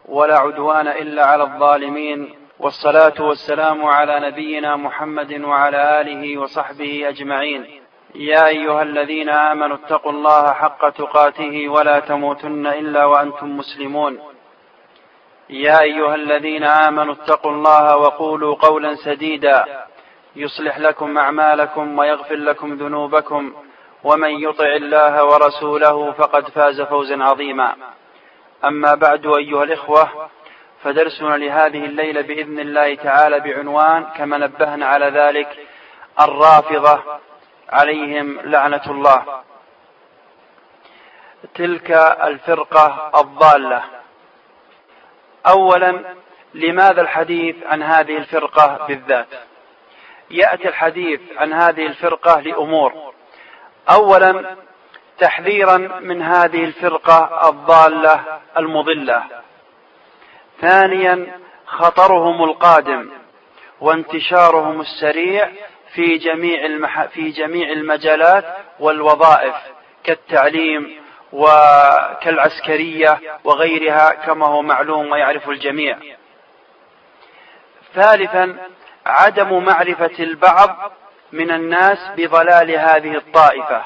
ولا عدوان إلا على الظالمين، والصلاة والسلام على نبينا محمد وعلى آله وصحبه أجمعين. يا أيها الذين آمنوا اتقوا الله حق تقاته ولا تموتن إلا وأنتم مسلمون. يا أيها الذين آمنوا اتقوا الله وقولوا قولا سديدا يصلح لكم أعمالكم ويغفر لكم ذنوبكم، ومن يطع الله ورسوله فقد فاز فوزا عظيما. أما بعد، أيها الإخوة، فدرسنا لهذه الليلة بإذن الله تعالى بعنوان كما نبهنا على ذلك: الرافضة عليهم لعنة الله. تلك الفرقة الضالة. أولا، لماذا الحديث عن هذه الفرقة بالذات؟ يأتي الحديث عن هذه الفرقة لأمور: أولا، تحذيرا من هذه الفرقة الضالة المضلة. ثانيا، خطرهم القادم وانتشارهم السريع في جميع المجالات والوظائف كالتعليم وكالعسكرية وغيرها كما هو معلوم ويعرف الجميع. ثالثا، عدم معرفة البعض من الناس بضلال هذه الطائفة،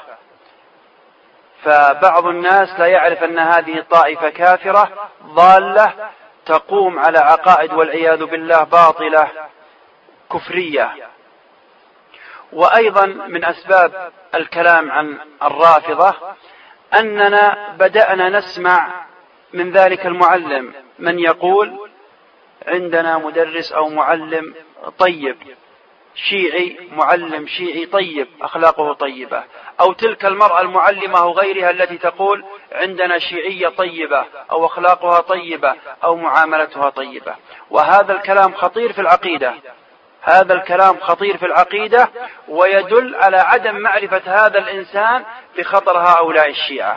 فبعض الناس لا يعرف أن هذه الطائفة كافرة ضالة تقوم على عقائد والعياذ بالله باطلة كفرية. وأيضا من أسباب الكلام عن الرافضة أننا بدأنا نسمع من ذلك المعلم من يقول: عندنا مدرس أو معلم طيب شيعي، معلم شيعي طيب أخلاقه طيبة، أو تلك المرأة المعلمة أو غيرها التي تقول عندنا شيعية طيبة أو أخلاقها طيبة أو معاملتها طيبة. وهذا الكلام خطير في العقيدة، هذا الكلام خطير في العقيدة، ويدل على عدم معرفة هذا الإنسان بخطر هؤلاء الشيعة.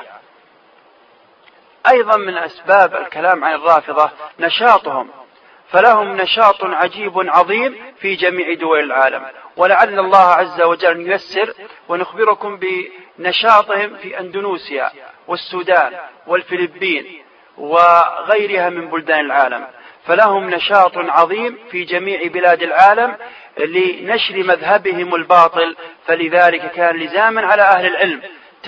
أيضا من أسباب الكلام عن الرافضة نشاطهم، فلهم نشاط عجيب عظيم في جميع دول العالم، ولعل الله عز وجل أن ييسر ونخبركم بنشاطهم في أندونيسيا والسودان والفلبين وغيرها من بلدان العالم. فلهم نشاط عظيم في جميع بلاد العالم لنشر مذهبهم الباطل، فلذلك كان لزاما على أهل العلم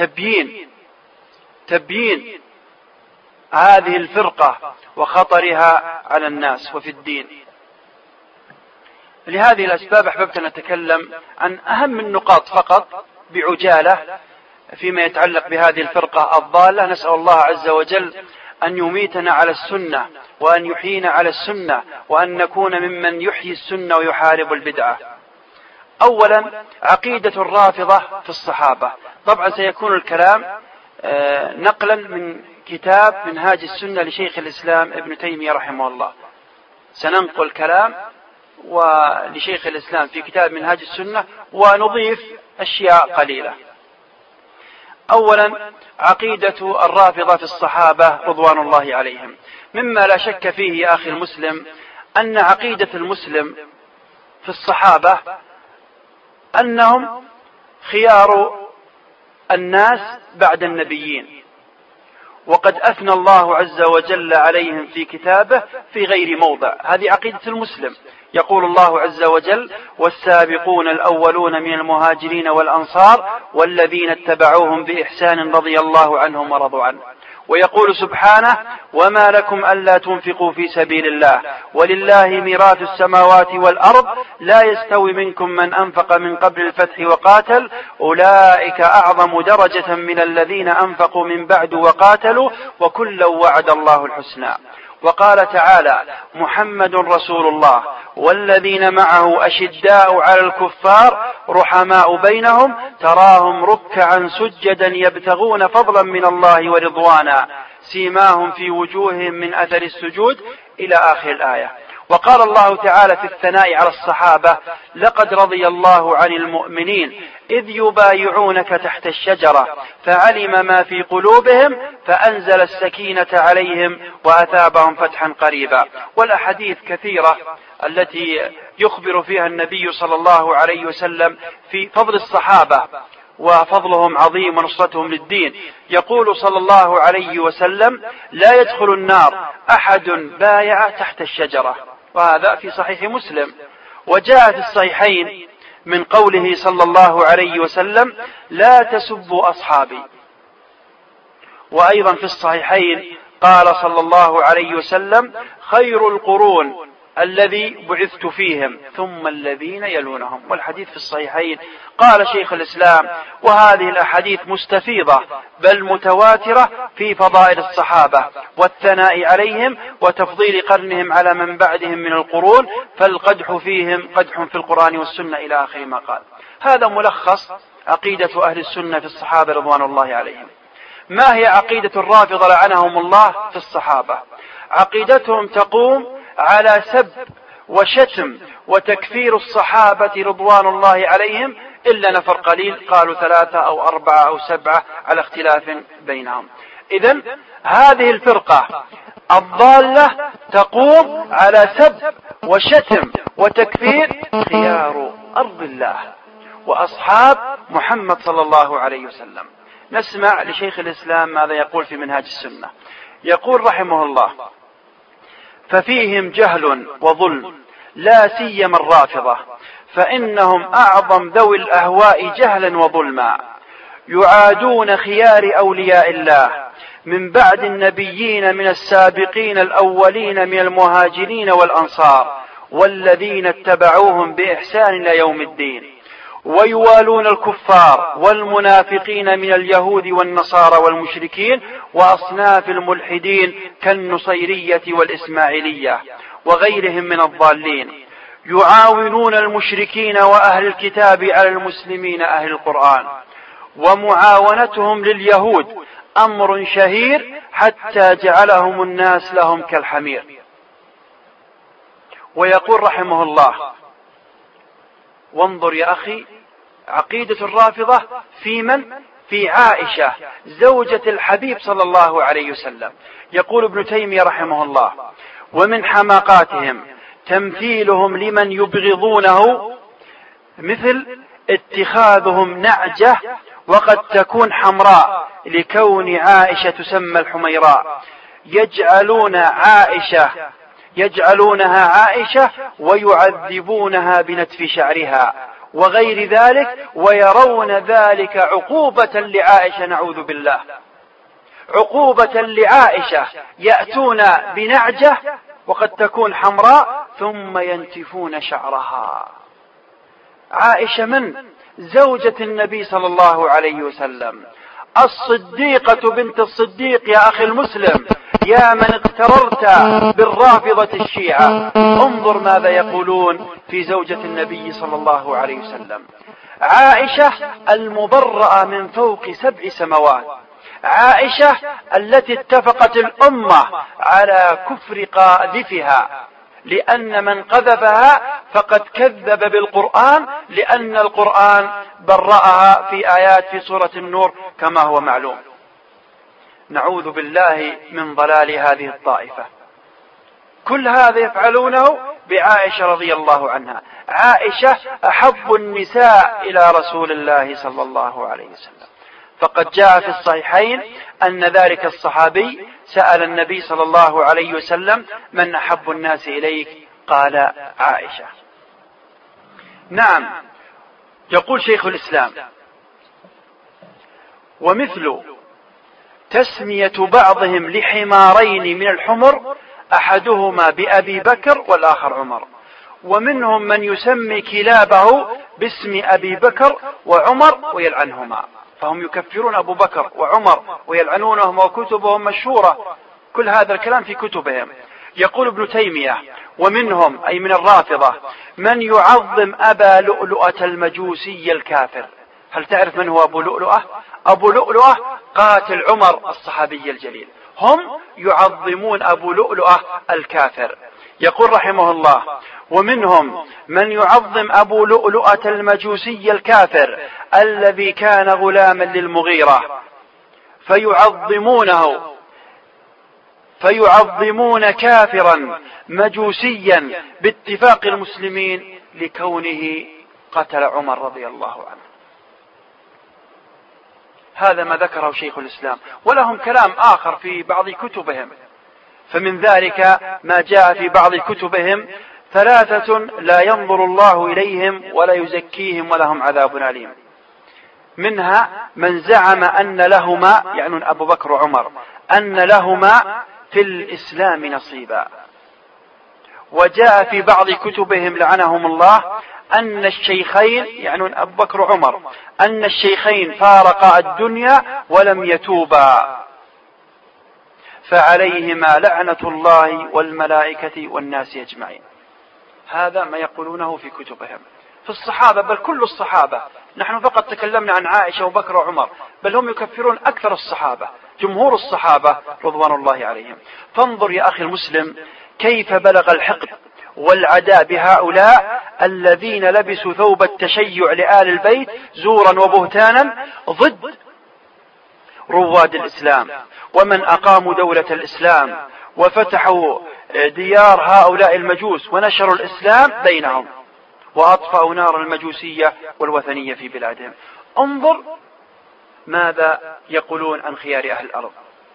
تبيين هذه الفرقة وخطرها على الناس وفي الدين. لهذه الأسباب أحببت أن نتكلم عن أهم النقاط فقط بعجالة فيما يتعلق بهذه الفرقة الضالة. نسأل الله عز وجل أن يميتنا على السنة وأن يحيينا على السنة وأن نكون ممن يحيي السنة ويحارب البدعة. أولا، عقيدة الرافضة في الصحابة. طبعا سيكون الكلام نقلا من كتاب منهاج السنة لشيخ الإسلام ابن تيمية رحمه الله. سننقل الكلام ولشيخ الإسلام في كتاب منهاج السنة ونضيف أشياء قليلة. أولا، عقيدة الرافضة في الصحابة رضوان الله عليهم. مما لا شك فيه يا أخي المسلم أن عقيدة المسلم في الصحابة أنهم خيار الناس بعد النبيين، وقد أثنى الله عز وجل عليهم في كتابه في غير موضع. هذه عقيدة المسلم. يقول الله عز وجل: والسابقون الأولون من المهاجرين والأنصار والذين اتبعوهم بإحسان رضي الله عنهم ورضوا عنه. ويقول سبحانه: وما لكم ألا تنفقوا في سبيل الله ولله ميراث السماوات والأرض لا يستوي منكم من أنفق من قبل الفتح وقاتل أولئك أعظم درجة من الذين أنفقوا من بعد وقاتلوا وكلا وعد الله الحسنى. وقال تعالى: محمد رسول الله والذين معه أشداء على الكفار رحماء بينهم تراهم ركعا سجدا يبتغون فضلا من الله ورضوانا سيماهم في وجوههم من أثر السجود إلى آخر الآية. وقال الله تعالى في الثناء على الصحابة: لقد رضي الله عن المؤمنين إذ يبايعونك تحت الشجرة فعلم ما في قلوبهم فأنزل السكينة عليهم وأثابهم فتحا قريبا. والأحاديث كثيرة التي يخبر فيها النبي صلى الله عليه وسلم في فضل الصحابة وفضلهم عظيم ونصرتهم للدين. يقول صلى الله عليه وسلم: لا يدخل النار أحد بايع تحت الشجرة، وهذا في صحيح مسلم. وجاء في الصحيحين من قوله صلى الله عليه وسلم: لا تسبوا أصحابي. وأيضا في الصحيحين قال صلى الله عليه وسلم: خير القرون الذي بعثت فيهم ثم الذين يلونهم. والحديث في الصحيحين. قال شيخ الإسلام: وهذه الأحاديث مستفيضة بل متواترة في فضائل الصحابة والثناء عليهم وتفضيل قرنهم على من بعدهم من القرون، فالقدح فيهم قدح في القرآن والسنة إلى آخر ما قال. هذا ملخص عقيدة أهل السنة في الصحابة رضوان الله عليهم. ما هي عقيدة الرافضة لعنهم الله في الصحابة؟ عقيدتهم تقوم على سب وشتم وتكفير الصحابة رضوان الله عليهم، إلا نفر قليل قالوا 3 أو 4 أو 7 على اختلاف بينهم. إذن هذه الفرقة الضالة تقوم على سب وشتم وتكفير خيار أرض الله وأصحاب محمد صلى الله عليه وسلم. نسمع لشيخ الإسلام ماذا يقول في منهاج السنة. يقول رحمه الله: ففيهم جهل وظلم لا سيما الرافضة، فإنهم أعظم ذوي الأهواء جهلا وظلما، يعادون خيار أولياء الله من بعد النبيين من السابقين الأولين من المهاجرين والأنصار والذين اتبعوهم بإحسان إلى يوم الدين، ويوالون الكفار والمنافقين من اليهود والنصارى والمشركين وأصناف الملحدين كالنصيرية والإسماعيلية وغيرهم من الضالين، يعاونون المشركين وأهل الكتاب على المسلمين أهل القرآن، ومعاونتهم لليهود أمر شهير حتى جعلهم الناس لهم كالحمير. ويقول رحمه الله: وانظر يا أخي عقيدة الرافضة في من؟ في عائشة زوجة الحبيب صلى الله عليه وسلم. يقول ابن تيمية رحمه الله: ومن حماقاتهم تمثيلهم لمن يبغضونه مثل اتخاذهم نعجة وقد تكون حمراء لكون عائشة تسمى الحميراء، يجعلونها عائشة ويعذبونها بنتف شعرها وغير ذلك، ويرون ذلك عقوبة لعائشة، نعوذ بالله، عقوبة لعائشة. يأتون بنعجة وقد تكون حمراء ثم ينتفون شعرها. عائشة من؟ زوجة النبي صلى الله عليه وسلم، الصديقة بنت الصديق. يا أخي المسلم، يا من اغتررت بالرافضة الشيعة، انظر ماذا يقولون في زوجة النبي صلى الله عليه وسلم. عائشة المبرأة من فوق 7 سماوات، عائشة التي اتفقت الأمة على كفر قاذفها، لأن من قذفها فقد كذب بالقرآن، لأن القرآن برأها في آيات في سورة النور كما هو معلوم. نعوذ بالله من ضلال هذه الطائفة. كل هذا يفعلونه بعائشة رضي الله عنها. عائشة أحب النساء إلى رسول الله صلى الله عليه وسلم، فقد جاء في الصحيحين أن ذلك الصحابي سأل النبي صلى الله عليه وسلم: من أحب الناس إليك؟ قال: عائشة. نعم. يقول شيخ الإسلام: ومثل تسمية بعضهم لحمارين من الحمر، أحدهما بأبي بكر والآخر عمر، ومنهم من يسمي كلابه باسم أبي بكر وعمر ويلعنهما، فهم يكفرون أبو بكر وعمر ويلعنونهم وكتبهم مشهورة، كل هذا الكلام في كتبهم. يقول ابن تيمية: ومنهم أي من الرافضة من يعظم أبا لؤلؤة المجوسي الكافر. هل تعرف من هو أبو لؤلؤة؟ أبو لؤلؤة قاتل عمر الصحابي الجليل، هم يعظمون أبو لؤلؤة الكافر. يقول رحمه الله: ومنهم من يعظم أبو لؤلؤة المجوسي الكافر الذي كان غلاما للمغيرة، فيعظمون كافرا مجوسيا باتفاق المسلمين لكونه قتل عمر رضي الله عنه. هذا ما ذكره شيخ الإسلام، ولهم كلام آخر في بعض كتبهم. فمن ذلك ما جاء في بعض كتبهم: 3 لا ينظر الله إليهم ولا يزكيهم ولهم عذاب أليم. منها من زعم أن لهما، يعني أبو بكر وعمر، أن لهما في الإسلام نصيبا. وجاء في بعض كتبهم لعنهم الله أن الشيخين، يعني أبو بكر وعمر، أن الشيخين فارقا الدنيا ولم يتوبا، فعليهما لعنة الله والملائكة والناس أجمعين. هذا ما يقولونه في كتبهم. في الصحابة، بل كل الصحابة، نحن فقط تكلمنا عن عائشة وبكر وعمر، بل هم يكفرون أكثر الصحابة، جمهور الصحابة رضوان الله عليهم. فانظر يا أخي المسلم كيف بلغ الحقد والعداء بهؤلاء الذين لبسوا ثوب التشيع لآل البيت زورا وبهتانا ضد رواد الإسلام، ومن أقاموا دولة الإسلام وفتحوا ديار هؤلاء المجوس ونشروا الإسلام بينهم، وأطفأوا نار المجوسية والوثنية في بلادهم. انظر ماذا يقولون عن خيار أهل الأرض.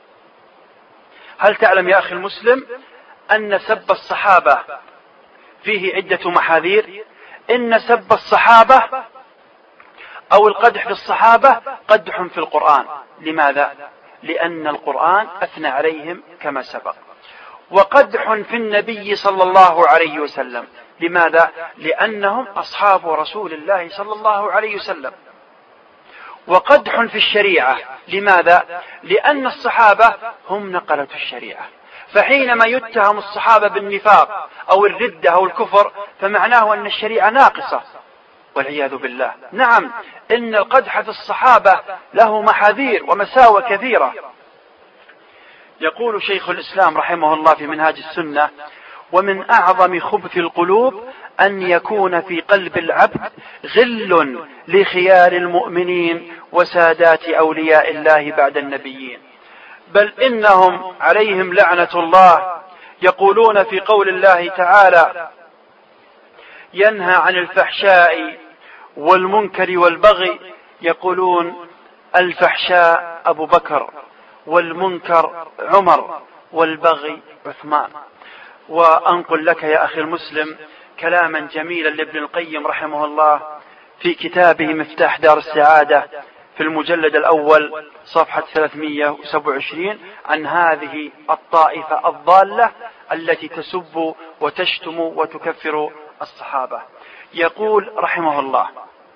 هل تعلم يا أخي المسلم أن سب الصحابة فيه عدة محاذير؟ إن سب الصحابة أو القدح في الصحابة قدح في القرآن. لماذا؟ لأن القرآن أثنى عليهم كما سبق. وقدح في النبي صلى الله عليه وسلم. لماذا؟ لأنهم أصحاب رسول الله صلى الله عليه وسلم. وقدح في الشريعة. لماذا؟ لأن الصحابة هم نقلة الشريعة، فحينما يتهم الصحابة بالنفاق أو الردة أو الكفر فمعناه أن الشريعة ناقصة والعياذ بالله. نعم، إن القدح في الصحابة له محاذير ومساوئ كثيرة. يقول شيخ الإسلام رحمه الله في منهاج السنة: ومن أعظم خبث القلوب أن يكون في قلب العبد غل لخيار المؤمنين وسادات أولياء الله بعد النبيين، بل إنهم عليهم لعنة الله يقولون في قول الله تعالى: ينهى عن الفحشاء والمنكر والبغي، يقولون الفحشاء أبو بكر والمنكر عمر والبغي عثمان. وأنقل لك يا أخي المسلم كلاما جميلا لابن القيم رحمه الله في كتابه مفتاح دار السعادة في المجلد الأول صفحة 327 عن هذه الطائفة الضالة التي تسب وتشتم وتكفر الصحابة. يقول رحمه الله: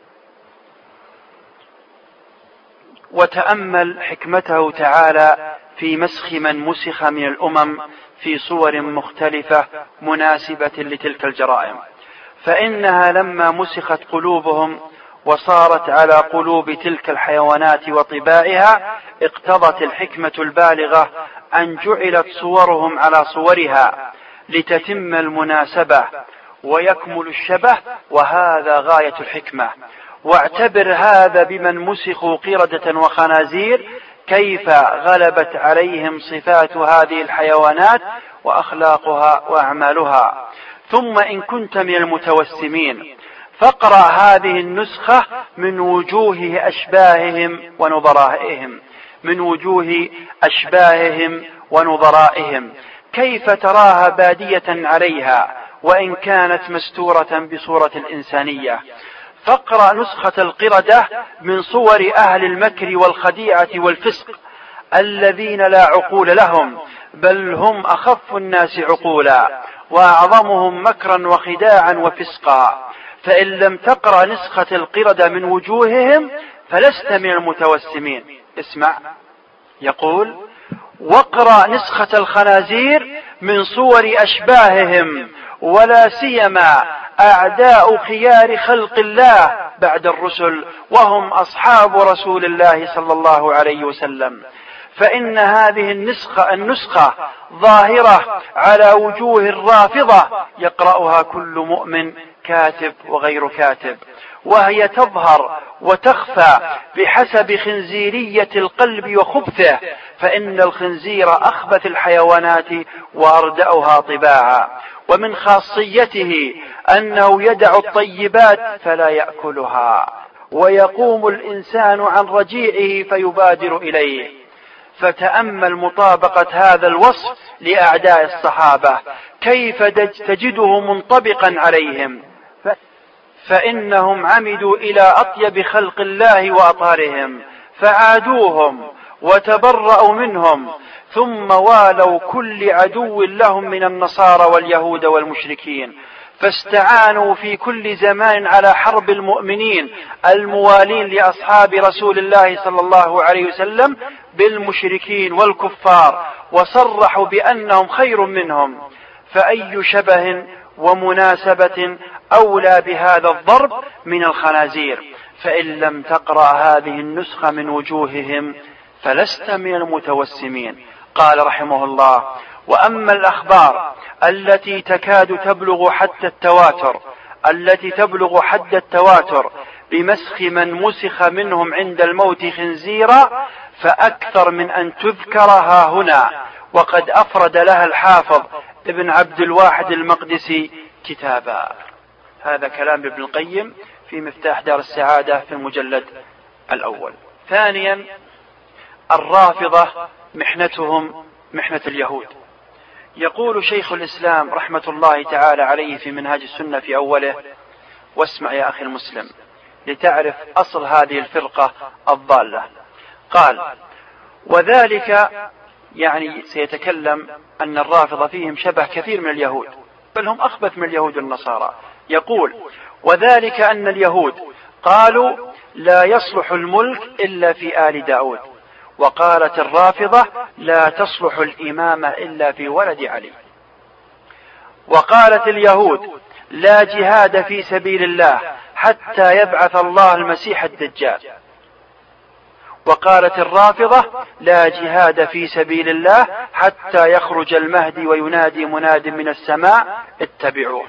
وتأمل حكمته تعالى في مسخ من مسخ من الأمم في صور مختلفة مناسبة لتلك الجرائم، فإنها لما مسخت قلوبهم وصارت على قلوب تلك الحيوانات وطبائها اقتضت الحكمة البالغة أن جعلت صورهم على صورها لتتم المناسبة ويكمل الشبه، وهذا غاية الحكمة. واعتبر هذا بمن مسخوا قردة وخنازير كيف غلبت عليهم صفات هذه الحيوانات وأخلاقها وأعمالها. ثم إن كنت من المتوسمين فاقرأ هذه النسخة من وجوه أشباههم ونظرائهم، من وجوه أشباههم ونظرائهم، كيف تراها بادية عليها وإن كانت مستورة بصورة الإنسانية. فاقرأ نسخة القردة من صور أهل المكر والخديعة والفسق الذين لا عقول لهم، بل هم أخف الناس عقولا وأعظمهم مكرا وخداعا وفسقا. فإن لم تقرأ نسخة القردة من وجوههم فلست من المتوسمين. اسمع، يقول: واقرأ نسخة الخنازير من صور أشباههم، ولا سيما أعداء خيار خلق الله بعد الرسل وهم أصحاب رسول الله صلى الله عليه وسلم، فإن هذه النسخة ظاهرة على وجوه الرافضة يقرأها كل مؤمن كاتب وغير كاتب، وهي تظهر وتخفى بحسب خنزيرية القلب وخبثه، فإن الخنزير أخبث الحيوانات وأردأها طباعا، ومن خاصيته أنه يدع الطيبات فلا يأكلها، ويقوم الإنسان عن رجيعه فيبادر إليه. فتأمل مطابقة هذا الوصف لأعداء الصحابة كيف تجده منطبقا عليهم، فإنهم عمدوا إلى أطيب خلق الله وأطهرهم فعادوهم وتبرأوا منهم، ثم والوا كل عدو لهم من النصارى واليهود والمشركين، فاستعانوا في كل زمان على حرب المؤمنين الموالين لأصحاب رسول الله صلى الله عليه وسلم بالمشركين والكفار، وصرحوا بأنهم خير منهم. فأي شبه ومناسبة أولى بهذا الضرب من الخنازير؟ فإن لم تقرأ هذه النسخة من وجوههم فلست من المتوسمين. قال رحمه الله: وأما الأخبار التي تكاد تبلغ حد التواتر بمسخ من مسخ منهم عند الموت خنزيرا فأكثر من أن تذكرها هنا، وقد أفرد لها الحافظ ابن عبد الواحد المقدسي كتابا. هذا كلام ابن القيم في مفتاح دار السعادة في المجلد الأول. ثانيا، الرافضة محنتهم محنة اليهود. يقول شيخ الإسلام رحمة الله تعالى عليه في منهاج السنة في أوله، واسمع يا أخي المسلم لتعرف أصل هذه الفرقة الضالة. قال: وذلك، يعني سيتكلم أن الرافضة فيهم شبه كثير من اليهود، بل هم أخبث من اليهود والنصارى. يقول: وذلك أن اليهود قالوا لا يصلح الملك إلا في آل داود، وقالت الرافضة لا تصلح الإمامة إلا في ولد علي. وقالت اليهود لا جهاد في سبيل الله حتى يبعث الله المسيح الدجال. وقالت الرافضة لا جهاد في سبيل الله حتى يخرج المهدي وينادي مناد من السماء اتبعوه.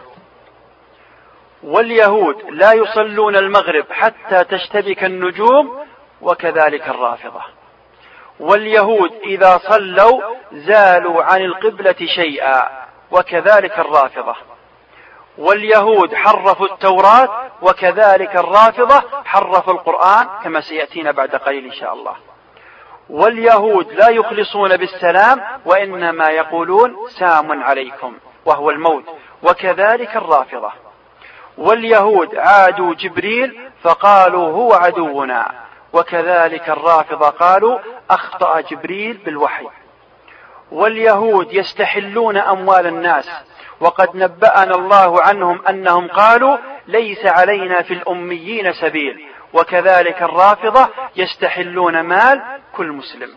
واليهود لا يصلون المغرب حتى تشتبك النجوم، وكذلك الرافضة. واليهود إذا صلوا زالوا عن القبلة شيئا، وكذلك الرافضة. واليهود حرفوا التوراة، وكذلك الرافضة حرفوا القرآن كما سيأتينا بعد قليل إن شاء الله. واليهود لا يخلصون بالسلام، وإنما يقولون سام عليكم وهو الموت، وكذلك الرافضة. واليهود عادوا جبريل فقالوا هو عدونا، وكذلك الرافضة قالوا أخطأ جبريل بالوحي. واليهود يستحلون أموال الناس، وقد نبأنا الله عنهم أنهم قالوا ليس علينا في الأميين سبيل، وكذلك الرافضة يستحلون مال كل مسلم.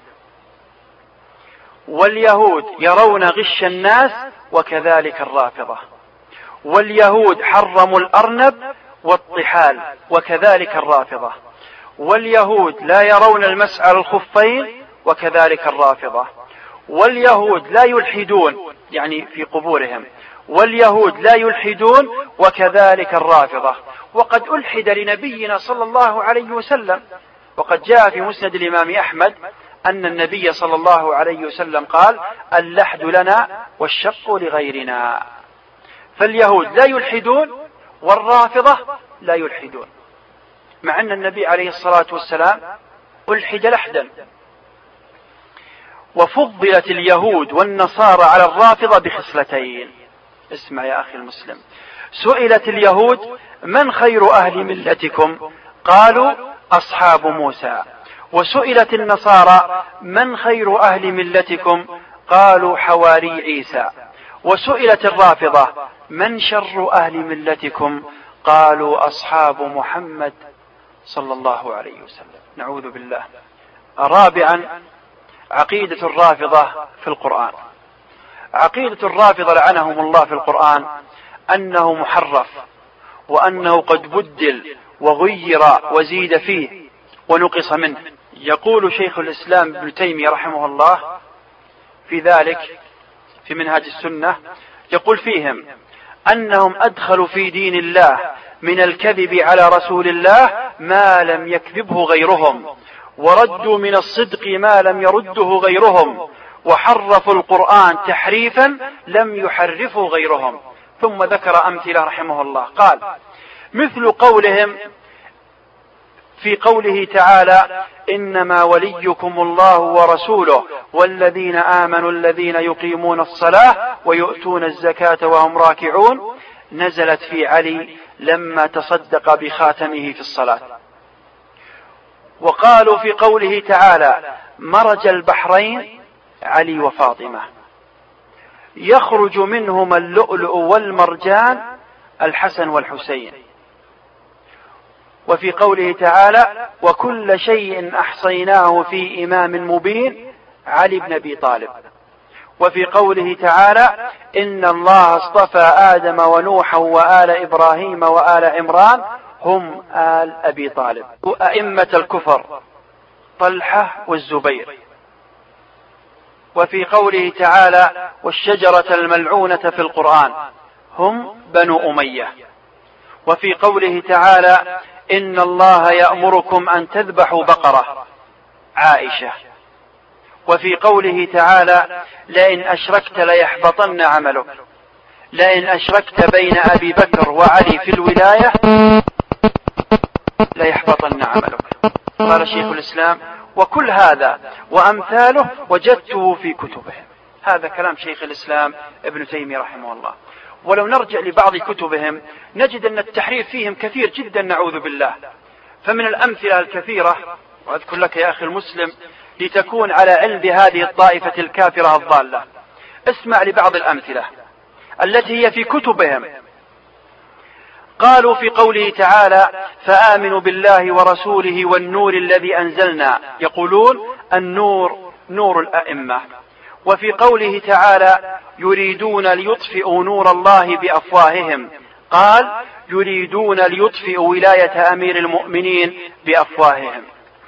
واليهود يرون غش الناس، وكذلك الرافضة. واليهود حرموا الأرنب والطحال، وكذلك الرافضة. واليهود لا يرون المسح على الخفين، وكذلك الرافضة. واليهود لا يلحدون، يعني في قبورهم. واليهود لا يلحدون، وكذلك الرافضة. وقد ألحد لنبينا صلى الله عليه وسلم، وقد جاء في مسند الإمام أحمد أن النبي صلى الله عليه وسلم قال اللحد لنا والشق لغيرنا. فاليهود لا يلحدون والرافضة لا يلحدون، مع أن النبي عليه الصلاة والسلام ألحد لحدا. وفضلت اليهود والنصارى على الرافضة بخصلتين. اسمع يا أخي المسلم، سئلت اليهود من خير أهل ملتكم؟ قالوا أصحاب موسى. وسئلت النصارى من خير أهل ملتكم؟ قالوا حواري عيسى. وسئلت الرافضة من شر أهل ملتكم؟ قالوا أصحاب محمد صلى الله عليه وسلم. نعوذ بالله. رابعا، عقيدة الرافضة في القرآن. عقيدة الرافضة لعنهم الله في القرآن أنه محرف، وأنه قد بدل وغير وزيد فيه ونقص منه. يقول شيخ الإسلام ابن تيمية رحمه الله في ذلك في منهاج السنة، يقول فيهم أنهم أدخلوا في دين الله من الكذب على رسول الله ما لم يكذبه غيرهم، وردوا من الصدق ما لم يرده غيرهم، وحرفوا القرآن تحريفا لم يحرفه غيرهم. ثم ذكر أمثلة رحمه الله، قال مثل قولهم في قوله تعالى إنما وليكم الله ورسوله والذين آمنوا الذين يقيمون الصلاة ويؤتون الزكاة وهم راكعون، نزلت في علي لما تصدق بخاتمه في الصلاة. وقالوا في قوله تعالى مرج البحرين علي وفاطمة يخرج منهما اللؤلؤ والمرجان الحسن والحسين. وفي قوله تعالى وكل شيء أحصيناه في إمام مبين علي بن أبي طالب. وفي قوله تعالى إن الله اصطفى آدم ونوحا وآل إبراهيم وآل عمران هم آل أبي طالب. وأئمة الكفر طلحة والزبير. وفي قوله تعالى والشجرة الملعونة في القرآن هم بنو أمية. وفي قوله تعالى إن الله يأمركم أن تذبحوا بقرة عائشة. وفي قوله تعالى لئن أشركت ليحبطن عملك، لئن أشركت بين أبي بكر وعلي في الولاية ليحبطن عملك. قال شيخ الإسلام وكل هذا وأمثاله وجدته في كتبهم. هذا كلام شيخ الإسلام ابن تيمية رحمه الله. ولو نرجع لبعض كتبهم نجد أن التحريف فيهم كثير جدا نعوذ بالله. فمن الأمثلة الكثيرة، وأذكر لك يا أخي المسلم لتكون على علم بهذه الطائفة الكافرة الضالة، اسمع لبعض الأمثلة التي هي في كتبهم. قالوا في قوله تعالى فآمنوا بالله ورسوله والنور الذي أنزلنا، يقولون النور نور الأئمة. وفي قوله تعالى يريدون ليطفئوا نور الله بأفواههم، قال يريدون ليطفئوا ولاية أمير المؤمنين بأفواههم.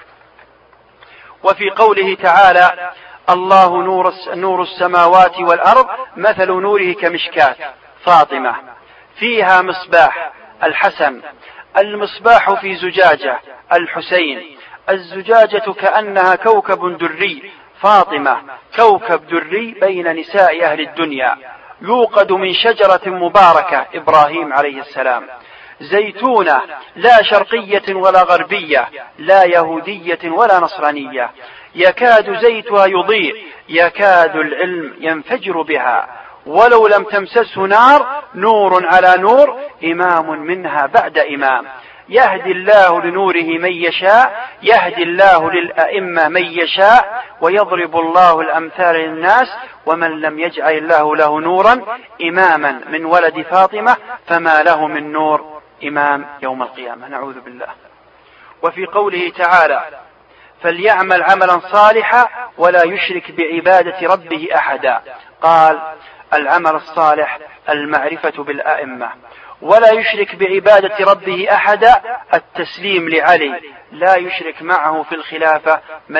وفي قوله تعالى الله نور السماوات والأرض مثل نوره كمشكاة فاطمة فيها مصباح الحسن، المصباح في زجاجة الحسين، الزجاجة كأنها كوكب دري فاطمة كوكب دري بين نساء أهل الدنيا، يوقد من شجرة مباركة إبراهيم عليه السلام، زيتونة لا شرقية ولا غربية لا يهودية ولا نصرانية، يكاد زيتها يضيء يكاد العلم ينفجر بها، ولو لم تمسسه نار نور على نور إمام منها بعد إمام، يهدي الله لنوره من يشاء، يهدي الله للأئمة من يشاء، ويضرب الله الأمثال للناس، ومن لم يجعل الله له نورا إماما من ولد فاطمة فما له من نور إمام يوم القيامة، نعوذ بالله. وفي قوله تعالى فليعمل عملا صالحا ولا يشرك بعبادة ربه أحدا، قال العمل الصالح المعرفة بالأئمة، ولا يشرك بعبادة ربه أحدا التسليم لعلي، لا يشرك معه في الخلافة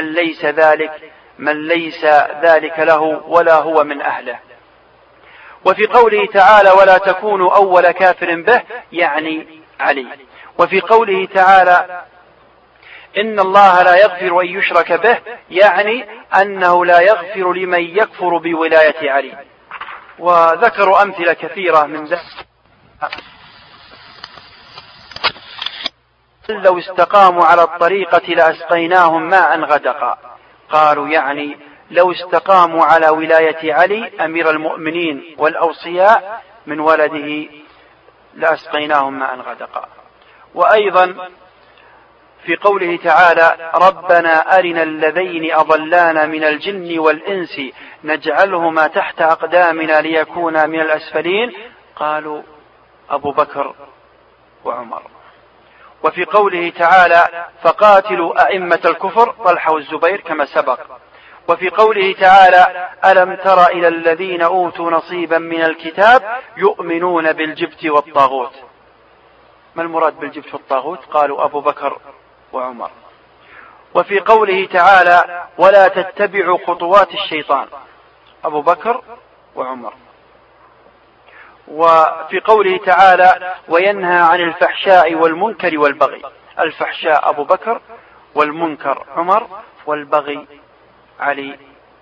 من ليس ذلك له ولا هو من أهله. وفي قوله تعالى ولا تكونوا أول كافر به يعني علي. وفي قوله تعالى إن الله لا يغفر أن يشرك به يعني أنه لا يغفر لمن يكفر بولاية علي. وذكروا أمثلة كثيرة من ذلك. لو استقاموا على الطريقة لأسقيناهم ماء غدقا، قالوا يعني لو استقاموا على ولاية علي أمير المؤمنين والأوصياء من ولده لأسقيناهم ماء غدقا. وأيضا في قوله تعالى ربنا أرنا اللذين أضلانا من الجن والإنس نجعلهما تحت أقدامنا ليكونا من الأسفلين، قالوا أبو بكر وعمر. وفي قوله تعالى فقاتلوا أئمة الكفر طلحة والزبير كما سبق. وفي قوله تعالى ألم تر إلى الذين أوتوا نصيبا من الكتاب يؤمنون بالجبت والطاغوت، ما المراد بالجبت والطاغوت؟ قالوا أبو بكر وعمر. وفي قوله تعالى ولا تتبعوا خطوات الشيطان، أبو بكر وعمر. وفي قوله تعالى وينهى عن الفحشاء والمنكر والبغي، الفحشاء أبو بكر والمنكر عمر والبغي علي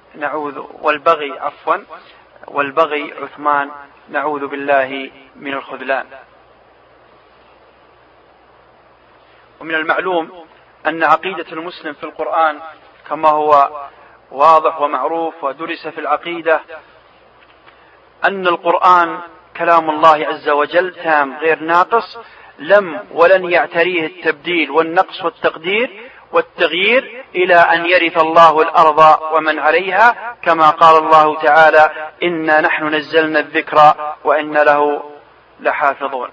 والبغي عثمان، نعوذ بالله من الخذلان. ومن المعلوم أن عقيدة المسلم في القرآن كما هو واضح ومعروف ودرس في العقيدة أن القرآن كلام الله عز وجل تام غير ناقص، لم ولن يعتريه التبديل والنقص والتغيير إلى أن يرث الله الأرض ومن عليها، كما قال الله تعالى: إنا نحن نزلنا الذكر وإن له لحافظون.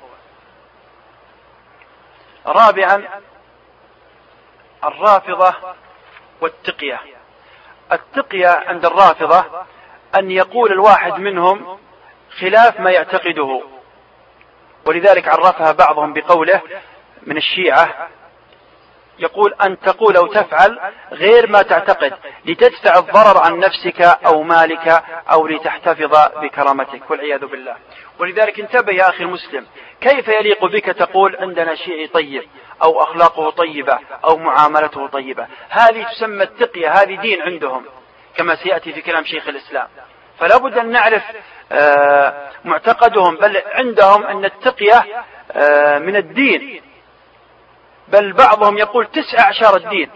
رابعا، الرافضة والتقية. التقية عند الرافضة أن يقول الواحد منهم خلاف ما يعتقده، ولذلك عرفها بعضهم بقوله من الشيعة، يقول أن تقول أو تفعل غير ما تعتقد لتدفع الضرر عن نفسك أو مالك أو لتحتفظ بكرامتك، والعياذ بالله. ولذلك انتبه يا أخي المسلم، كيف يليق بك تقول عندنا شيعي طيب أو أخلاقه طيبة أو معاملته طيبة؟ هذه تسمى التقية، هذه دين عندهم كما سيأتي في كلام شيخ الإسلام. فلا بد أن نعرف معتقدهم، بل عندهم أن التقية من الدين، بل بعضهم يقول 9 أعشار الدين.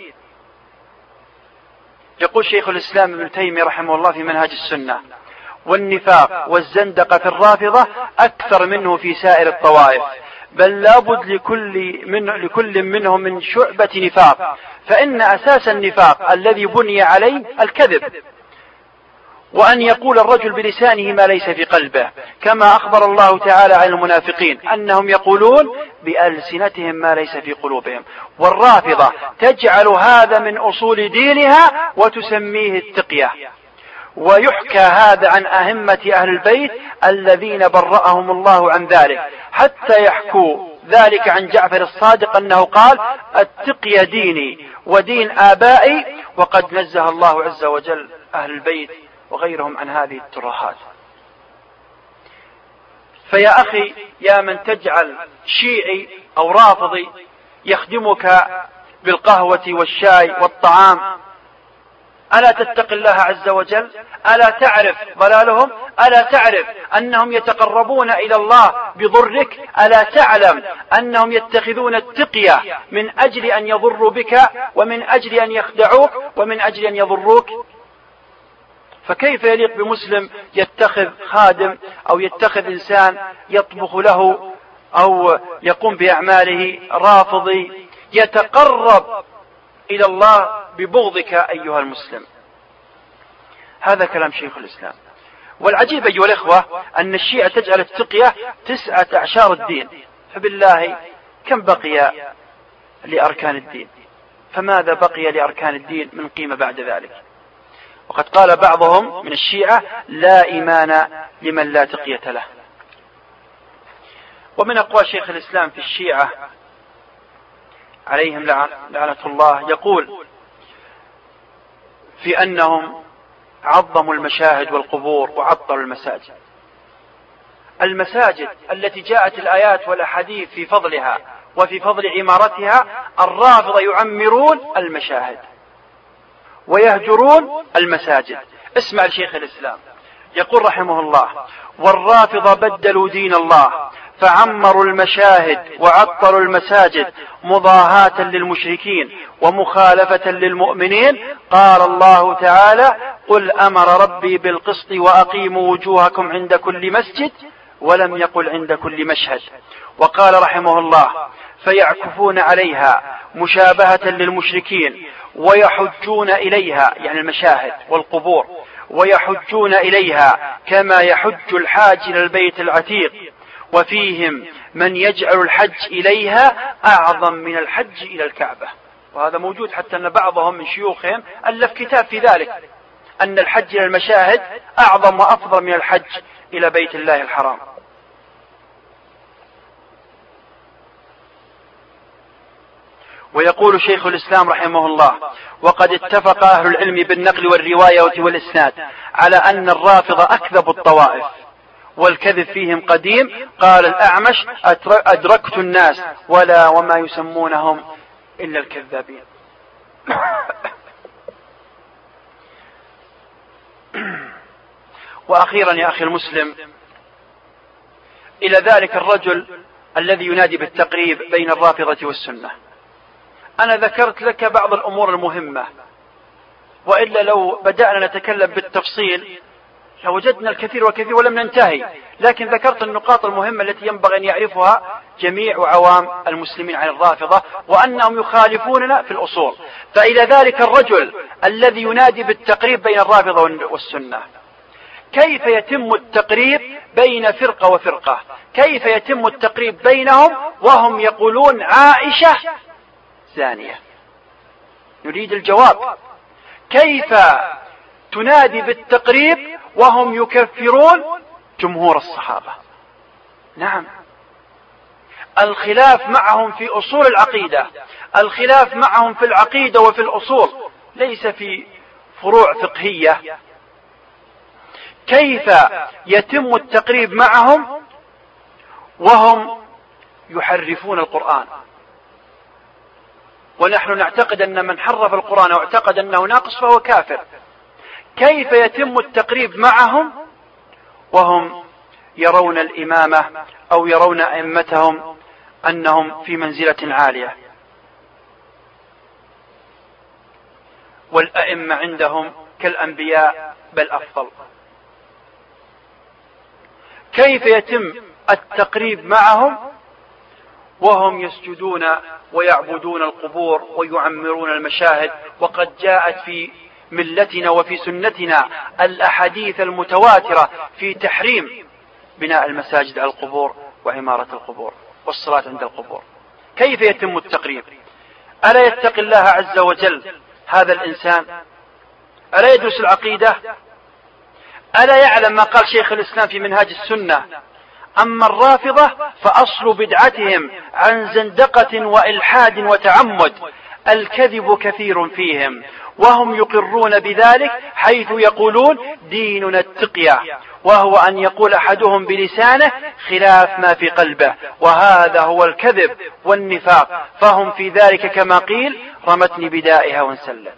يقول شيخ الإسلام ابن تيمية رحمه الله في منهاج السنة: والنفاق والزندقة في الرافضة أكثر منه في سائر الطوائف، بل لابد لكل منهم من شعبة نفاق، فإن أساس النفاق الذي بني عليه الكذب، وأن يقول الرجل بلسانه ما ليس في قلبه، كما أخبر الله تعالى عن المنافقين أنهم يقولون بألسنتهم ما ليس في قلوبهم. والرافضة تجعل هذا من أصول دينها وتسميه التقية. ويحكى هذا عن أئمة أهل البيت الذين برأهم الله عن ذلك، حتى يحكوا ذلك عن جعفر الصادق أنه قال: التقية ديني ودين آبائي، وقد نزه الله عز وجل أهل البيت وغيرهم عن هذه الترهات. فيا أخي، يا من تجعل شيعي أو رافضي يخدمك بالقهوة والشاي والطعام، ألا تتق الله عز وجل؟ ألا تعرف ضلالهم؟ ألا تعرف أنهم يتقربون إلى الله بضرك؟ ألا تعلم أنهم يتخذون التقية من أجل أن يضروا بك، ومن أجل أن يخدعوك، ومن أجل أن يضروك؟ فكيف يليق بمسلم يتخذ خادم أو يتخذ إنسان يطبخ له أو يقوم بأعماله رافضي يتقرب إلى الله ببغضك أيها المسلم؟ هذا كلام شيخ الإسلام. والعجيب أيها الإخوة أن الشيعة تجعل التقية 9 أعشار الدين، فبالله كم بقي لأركان الدين؟ فماذا بقي لأركان الدين من قيمة بعد ذلك؟ وقد قال بعضهم من الشيعة: لا إيمان لمن لا تقية له. ومن أقوال شيخ الإسلام في الشيعة عليهم لعنة الله يقول في أنهم عظموا المشاهد والقبور وعطلوا المساجد. المساجد التي جاءت الآيات والأحاديث في فضلها وفي فضل عمارتها، الرافضة يعمرون المشاهد ويهجرون المساجد. اسمع لشيخ الإسلام يقول رحمه الله: والرافضة بدلوا دين الله فعمروا المشاهد وعطلوا المساجد مضاهاة للمشركين ومخالفة للمؤمنين. قال الله تعالى: قل أمر ربي بالقسط وأقيموا وجوهكم عند كل مسجد، ولم يقل عند كل مشهد. وقال رحمه الله: فيعكفون عليها مشابهة للمشركين ويحجون إليها، يعني المشاهد والقبور، ويحجون إليها كما يحج الحاج إلى البيت العتيق، وفيهم من يجعل الحج إليها أعظم من الحج إلى الكعبة. وهذا موجود، حتى أن بعضهم من شيوخهم ألف كتاب في ذلك، أن الحج إلى المشاهد أعظم وأفضل من الحج إلى بيت الله الحرام. ويقول شيخ الإسلام رحمه الله: وقد اتفق أهل العلم بالنقل والرواية والإسناد على أن الرافضة أكذب الطوائف، والكذب فيهم قديم. قال الأعمش: أدركت الناس وما يسمونهم إلا الكذابين. وأخيرا يا أخي المسلم، إلى ذلك الرجل الذي ينادي بالتقريب بين الرافضة والسنة، أنا ذكرت لك بعض الأمور المهمة، وإلا لو بدأنا نتكلم بالتفصيل لوجدنا الكثير والكثير ولم ننتهي، لكن ذكرت النقاط المهمة التي ينبغي أن يعرفها جميع عوام المسلمين عن الرافضة، وأنهم يخالفوننا في الأصول. فإلى ذلك الرجل الذي ينادي بالتقريب بين الرافضة والسنة، كيف يتم التقريب بين فرقة وفرقة؟ كيف يتم التقريب بينهم وهم يقولون عائشة زانية؟ نريد الجواب. كيف تنادي بالتقريب وهم يكفرون جمهور الصحابة؟ نعم، الخلاف معهم في أصول العقيدة، الخلاف معهم في العقيدة وفي الأصول، ليس في فروع فقهية. كيف يتم التقريب معهم وهم يحرفون القرآن؟ ونحن نعتقد أن من حرف القرآن واعتقد أنه ناقص فهو كافر. كيف يتم التقريب معهم وهم يرون الإمامة أو يرون أئمتهم أنهم في منزلة عالية، والأئمة عندهم كالأنبياء بل أفضل؟ كيف يتم التقريب معهم وهم يسجدون ويعبدون القبور ويعمرون المشاهد، وقد جاءت في ملتنا وفي سنتنا الأحاديث المتواترة في تحريم بناء المساجد على القبور وعمارة القبور والصلاة عند القبور؟ كيف يتم التقريب؟ ألا يتقي الله عز وجل هذا الإنسان؟ ألا يدرس العقيدة؟ ألا يعلم ما قال شيخ الإسلام في منهاج السنة؟ أما الرافضة فأصل بدعتهم عن زندقة وإلحاد وتعمد، الكذب كثير فيهم، وهم يقرون بذلك حيث يقولون ديننا التقية، وهو أن يقول أحدهم بلسانه خلاف ما في قلبه، وهذا هو الكذب والنفاق، فهم في ذلك كما قيل رمتني بدائها وانسلت.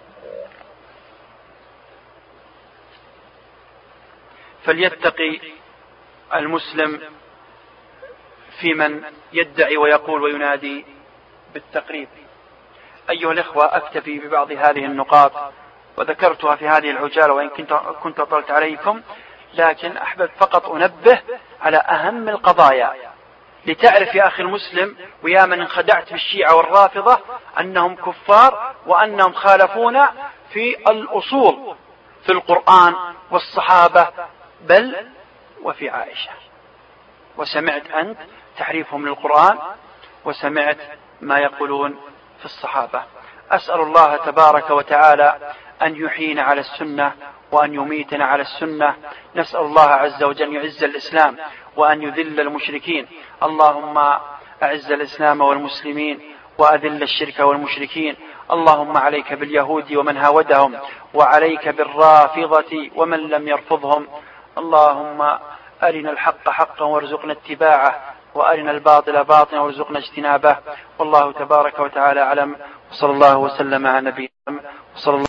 فليتقي المسلم في من يدعي ويقول وينادي بالتقريب. أيها الإخوة، أكتفي ببعض هذه النقاط وذكرتها في هذه العجالة وإن كنت أطلت عليكم، لكن أحببت فقط أنبه على أهم القضايا لتعرف يا أخي المسلم ويا من انخدعت بالشيعة والرافضة أنهم كفار وأنهم خالفونا في الأصول في القرآن والصحابة بل وفي عائشة. وسمعت أنت تحريفهم للقرآن وسمعت ما يقولون في الصحابة. أسأل الله تبارك وتعالى أن يحيينا على السنة وأن يميتنا على السنة. نسأل الله عز وجل أن يعز الإسلام وأن يذل المشركين. اللهم أعز الإسلام والمسلمين وأذل الشرك والمشركين. اللهم عليك باليهود ومن هاودهم، وعليك بالرافضة ومن لم يرفضهم. اللهم أرنا الحق حقا وارزقنا اتباعه، وأرنا الباطل باطلا وارزقنا اجتنابه. والله تبارك وتعالى أعلم، وصلى الله وسلم على نبينا محمد.